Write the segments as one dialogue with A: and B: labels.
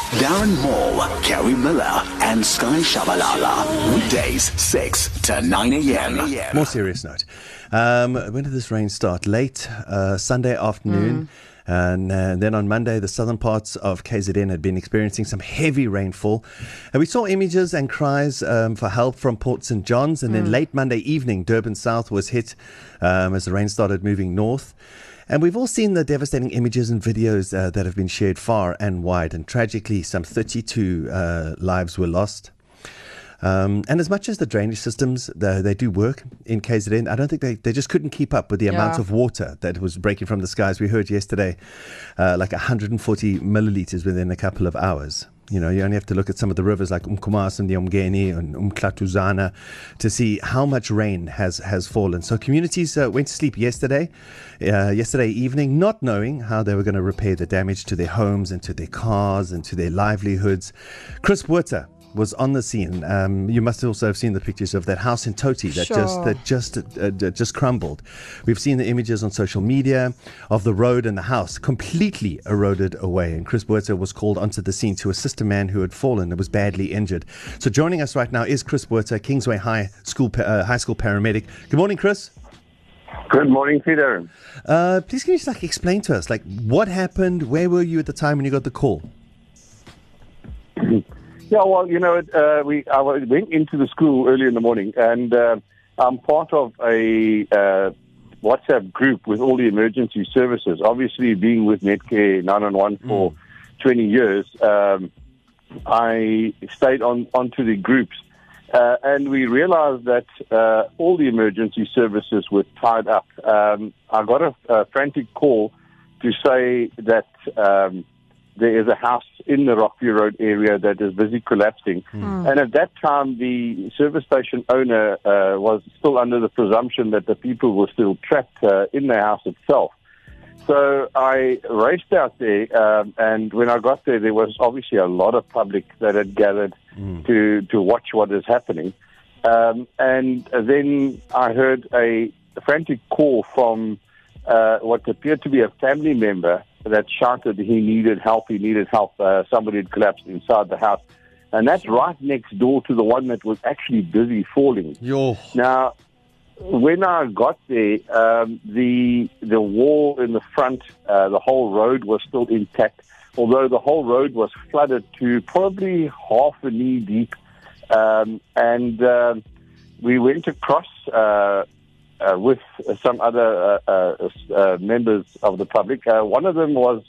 A: Darren Moore, Kerry Miller, and Sky Shabalala. Weekdays, 6 to 9 a.m.
B: More serious note. When did this rain start? Late Sunday afternoon. And then on Monday, the southern parts of KZN had been experiencing some heavy rainfall. And we saw images and cries for help from Port St. John's. And then late Monday evening, Durban South was hit as the rain started moving north. And we've all seen the devastating images and videos that have been shared far and wide. And tragically, some 32 lives were lost. And as much as the drainage systems, they do work in KZN, I don't think they just couldn't keep up with the amount of water that was breaking from the skies. We heard yesterday like 140 millilitres within a couple of hours. You know, you only have to look at some of the rivers like Umkomaas and the Umgeni and Umklatuzana to see how much rain has fallen. So communities went to sleep yesterday evening, not knowing how they were going to repair the damage to their homes and to their cars and to their livelihoods. Chris Werter was on the scene. You must also have seen the pictures of that house in Toti that just crumbled. We've seen the images on social media of the road and the house completely eroded away. And Chris Werter was called onto the scene to assist a man who had fallen and was badly injured. So joining us right now is Chris Werter, Kingsway High School paramedic. Good morning, Chris.
C: Good morning, Peter.
B: Please can you just explain to us what happened? Where were you at the time when you got the call?
C: Yeah, well, I went into the school early in the morning, and I'm part of a WhatsApp group with all the emergency services. Obviously, being with Netcare 911 for 20 years, I stayed onto the groups, and we realized that all the emergency services were tied up. I got a frantic call to say that there is a house in the Rockview Road area that is busy collapsing. And at that time, the service station owner was still under the presumption that the people were still trapped in the house itself. So I raced out there, and when I got there, there was obviously a lot of public that had gathered to watch what is happening. And then I heard a frantic call from what appeared to be a family member that shouted he needed help. Somebody had collapsed inside the house. And that's right next door to the one that was actually busy falling. Now, when I got there, the wall in the front, the whole road was still intact, although the whole road was flooded to probably half a knee deep. And we went across with some other members of the public. One of them was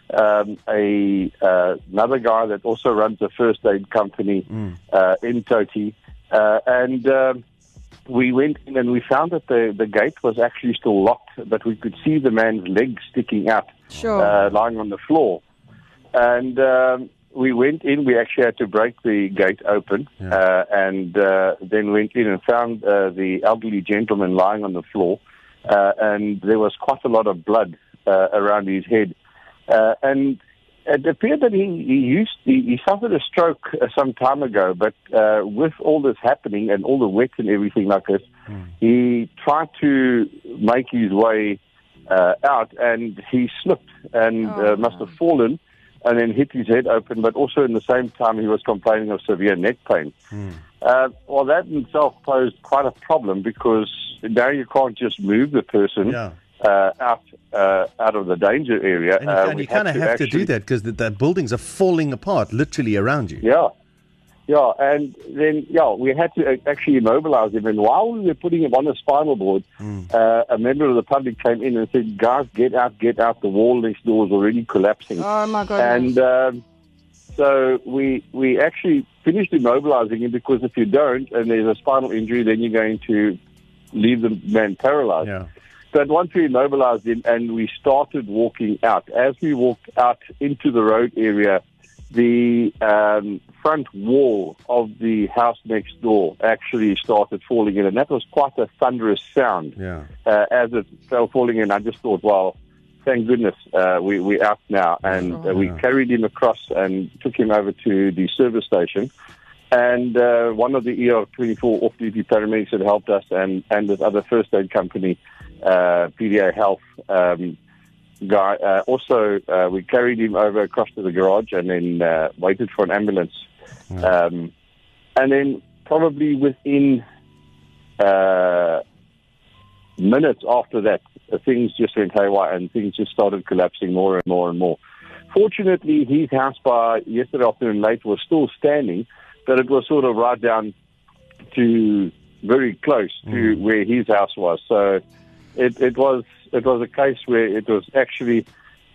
C: another guy that also runs a first aid company in Toti. And we went in and we found that the gate was actually still locked, but we could see the man's legs sticking out, lying on the floor. And we went in. We actually had to break the gate open, and then went in and found the elderly gentleman lying on the floor, and there was quite a lot of blood around his head. And it appeared that he suffered a stroke some time ago, but with all this happening and all the wet and everything like this, he tried to make his way out, and he slipped and must have fallen and then hit his head open, but also in the same time he was complaining of severe neck pain. Well, that in itself posed quite a problem, because now you can't just move the person out of the danger area.
B: And you kind of have to do that because the buildings are falling apart literally around you.
C: Yeah, and then, we had to actually immobilize him. And while we were putting him on the spinal board, a member of the public came in and said, guys, get out. The wall next door is already collapsing.
D: Oh, my goodness.
C: And so we actually finished immobilizing him, because if you don't, and there's a spinal injury, then you're going to leave the man paralyzed.
B: Yeah.
C: But once we immobilized him and we started walking out, as we walked out into the road area, the front wall of the house next door actually started falling in, and that was quite a thunderous sound as it fell falling in. I just thought, well, thank goodness we're out now. And we carried him across and took him over to the service station. And one of the ER24 off-duty paramedics had helped us, and this other first aid company, PDA Health, guy. We carried him over across to the garage and then waited for an ambulance. And then probably within minutes after that, things just went haywire and things just started collapsing more and more and more. Fortunately, his house by yesterday afternoon late was still standing, but it was sort of right down to very close to where his house was. So it was a case where it was actually,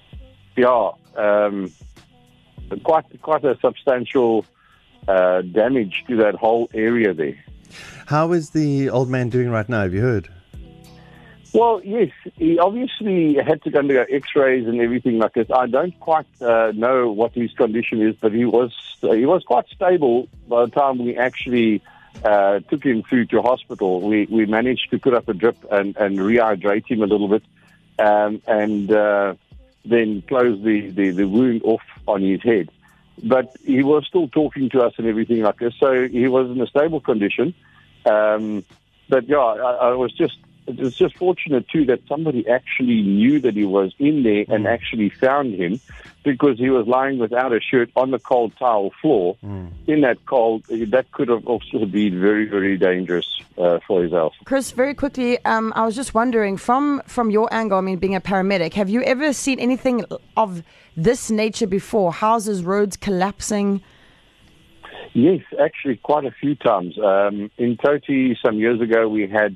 C: quite a substantial damage to that whole area there.
B: How is the old man doing right now? Have you heard?
C: Well, yes, he obviously had to undergo X-rays and everything like this. I don't quite know what his condition is, but he was quite stable by the time we actually took him through to hospital. We managed to put up a drip and rehydrate him a little bit, and then close the wound off on his head. But he was still talking to us and everything like this, so he was in a stable condition. But yeah, it was just fortunate too that somebody actually knew that he was in there and actually found him, because he was lying without a shirt on the cold tile floor. In that cold, that could have also been very, very dangerous for his health.
D: Chris, very quickly, I was just wondering, from your angle, I mean, being a paramedic, have you ever seen anything of this nature before? Houses, roads collapsing?
C: Yes, actually quite a few times. In Toti some years ago, we had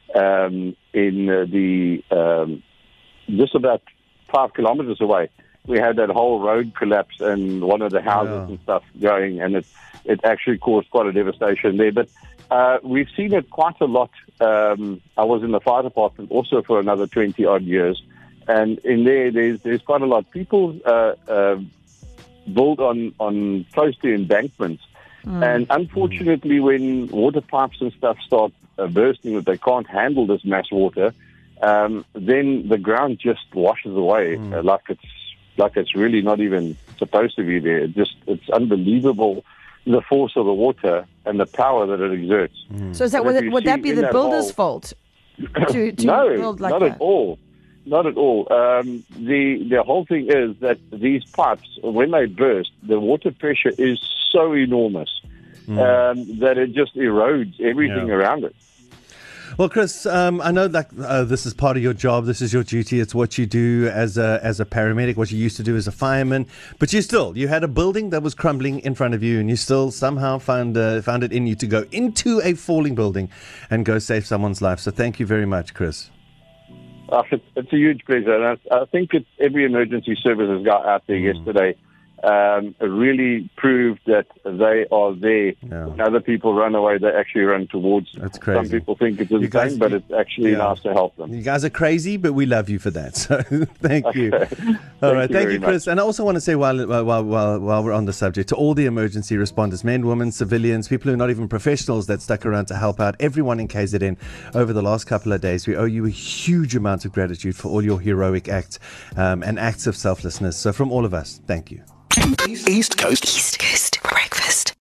C: just about 5 kilometers away, we had that whole road collapse and one of the houses and stuff going, and it actually caused quite a devastation there. But we've seen it quite a lot. I was in the fire department also for another 20 odd years, and in there's quite a lot. People build on close to embankments, and unfortunately, when water pipes and stuff start bursting, that they can't handle this mass water, then the ground just washes away like it's really not even supposed to be there. It's unbelievable, the force of the water and the power that it exerts.
D: So would that be the builder's fault to
C: no,
D: build like
C: not
D: that?
C: at all. Not at all. The whole thing is that these pipes, when they burst, the water pressure is so enormous that it just erodes everything around it.
B: Well, Chris, I know that this is part of your job. This is your duty. It's what you do as a paramedic, what you used to do as a fireman. But you had a building that was crumbling in front of you, and you still somehow found it in you to go into a falling building and go save someone's life. So thank you very much, Chris.
C: It's a huge pleasure. And I think every emergency services guy out there yesterday really proved that they are there. When other people run away, they actually run towards.
B: That's crazy.
C: Some people think it's insane, but it's actually nice to help them.
B: You guys are crazy, but we love you for that. So thank you. All right, thank you, Chris. And I also want to say, while we're on the subject, to all the emergency responders, men, women, civilians, people who are not even professionals that stuck around to help out, everyone in KZN over the last couple of days, we owe you a huge amount of gratitude for all your heroic acts and acts of selflessness. So from all of us, thank you.
A: East Coast.